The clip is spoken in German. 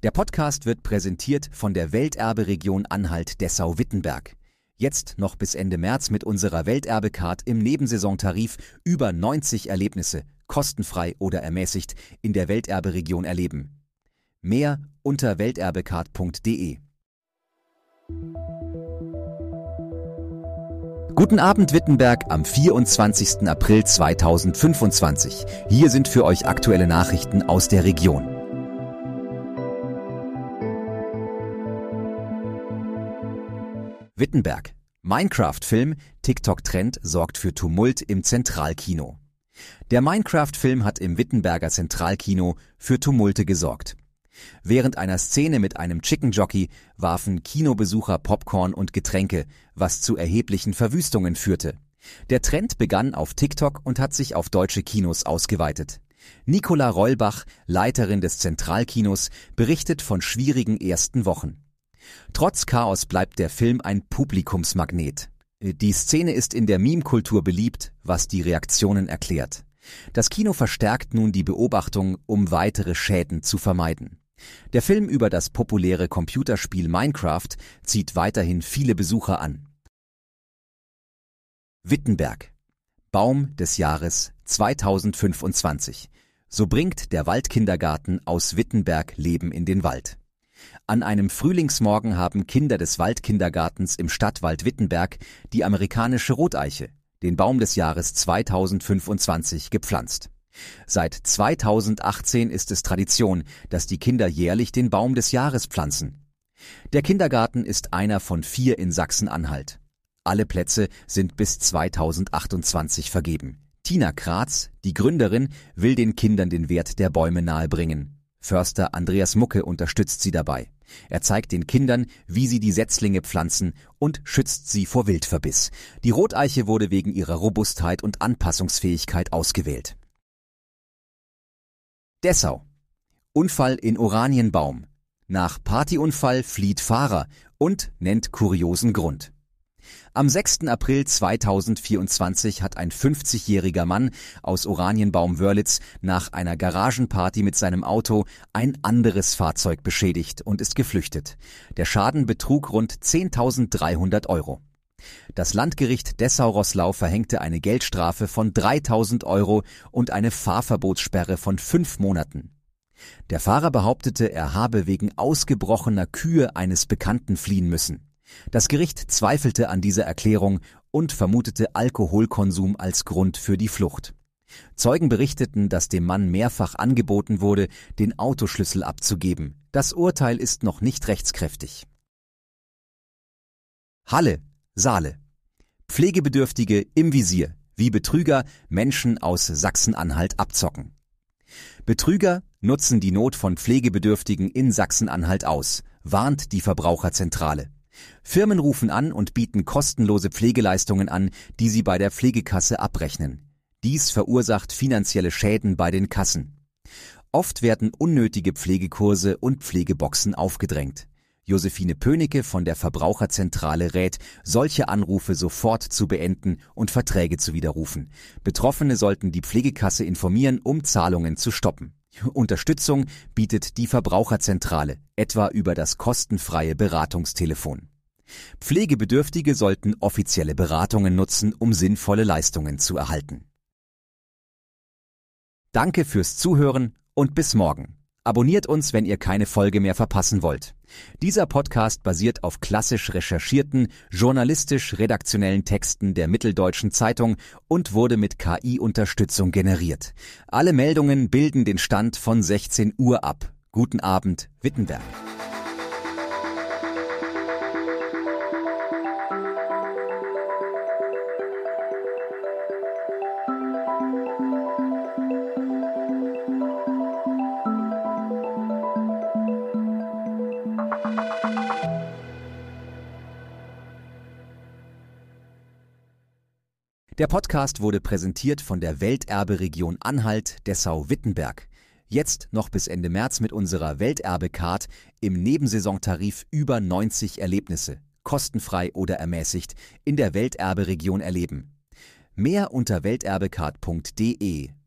Der Podcast wird präsentiert von der Welterberegion Anhalt-Dessau-Wittenberg. Jetzt noch bis Ende März mit unserer Welterbe-Card im Nebensaisontarif über 90 Erlebnisse, kostenfrei oder ermäßigt, in der Welterberegion erleben. Mehr unter welterbecard.de. Guten Abend Wittenberg am 24. April 2025. Hier sind für euch aktuelle Nachrichten aus der Region. Wittenberg. Minecraft-Film, TikTok-Trend sorgt für Tumult im Zentralkino. Der Minecraft-Film hat im Wittenberger Zentralkino für Tumulte gesorgt. Während einer Szene mit einem Chicken Jockey warfen Kinobesucher Popcorn und Getränke, was zu erheblichen Verwüstungen führte. Der Trend begann auf TikTok und hat sich auf deutsche Kinos ausgeweitet. Nicola Rollbach, Leiterin des Zentralkinos, berichtet von schwierigen ersten Wochen. Trotz Chaos bleibt der Film ein Publikumsmagnet. Die Szene ist in der Meme-Kultur beliebt, was die Reaktionen erklärt. Das Kino verstärkt nun die Beobachtung, um weitere Schäden zu vermeiden. Der Film über das populäre Computerspiel Minecraft zieht weiterhin viele Besucher an. Wittenberg. Baum des Jahres 2025. So bringt der Waldkindergarten aus Wittenberg Leben in den Wald. An einem Frühlingsmorgen haben Kinder des Waldkindergartens im Stadtwald Wittenberg die amerikanische Roteiche, den Baum des Jahres 2025, gepflanzt. Seit 2018 ist es Tradition, dass die Kinder jährlich den Baum des Jahres pflanzen. Der Kindergarten ist einer von 4 in Sachsen-Anhalt. Alle Plätze sind bis 2028 vergeben. Tina Kratz, die Gründerin, will den Kindern den Wert der Bäume nahebringen. Förster Andreas Mucke unterstützt sie dabei. Er zeigt den Kindern, wie sie die Setzlinge pflanzen und schützt sie vor Wildverbiss. Die Roteiche wurde wegen ihrer Robustheit und Anpassungsfähigkeit ausgewählt. Dessau. Unfall in Oranienbaum. Nach Partyunfall flieht Fahrer und nennt kuriosen Grund. Am 6. April 2024 hat ein 50-jähriger Mann aus Oranienbaum-Wörlitz nach einer Garagenparty mit seinem Auto ein anderes Fahrzeug beschädigt und ist geflüchtet. Der Schaden betrug rund 10.300 €. Das Landgericht Dessau-Roßlau verhängte eine Geldstrafe von 3.000 € und eine Fahrverbotssperre von 5 Monaten. Der Fahrer behauptete, er habe wegen ausgebrochener Kühe eines Bekannten fliehen müssen. Das Gericht zweifelte an dieser Erklärung und vermutete Alkoholkonsum als Grund für die Flucht. Zeugen berichteten, dass dem Mann mehrfach angeboten wurde, den Autoschlüssel abzugeben. Das Urteil ist noch nicht rechtskräftig. Halle, Saale. Pflegebedürftige im Visier, wie Betrüger Menschen aus Sachsen-Anhalt abzocken. Betrüger nutzen die Not von Pflegebedürftigen in Sachsen-Anhalt aus, warnt die Verbraucherzentrale. Firmen rufen an und bieten kostenlose Pflegeleistungen an, die sie bei der Pflegekasse abrechnen. Dies verursacht finanzielle Schäden bei den Kassen. Oft werden unnötige Pflegekurse und Pflegeboxen aufgedrängt. Josephine Pönicke von der Verbraucherzentrale rät, solche Anrufe sofort zu beenden und Verträge zu widerrufen. Betroffene sollten die Pflegekasse informieren, um Zahlungen zu stoppen. Unterstützung bietet die Verbraucherzentrale, etwa über das kostenfreie Beratungstelefon. Pflegebedürftige sollten offizielle Beratungen nutzen, um sinnvolle Leistungen zu erhalten. Danke fürs Zuhören und bis morgen. Abonniert uns, wenn ihr keine Folge mehr verpassen wollt. Dieser Podcast basiert auf klassisch recherchierten, journalistisch-redaktionellen Texten der Mitteldeutschen Zeitung und wurde mit KI-Unterstützung generiert. Alle Meldungen bilden den Stand von 16 Uhr ab. Guten Abend, Wittenberg. Der Podcast wurde präsentiert von der Welterberegion Anhalt-Dessau-Wittenberg. Jetzt noch bis Ende März mit unserer Welterbe-Card im Nebensaisontarif über 90 Erlebnisse, kostenfrei oder ermäßigt, in der Welterberegion erleben. Mehr unter welterbecard.de.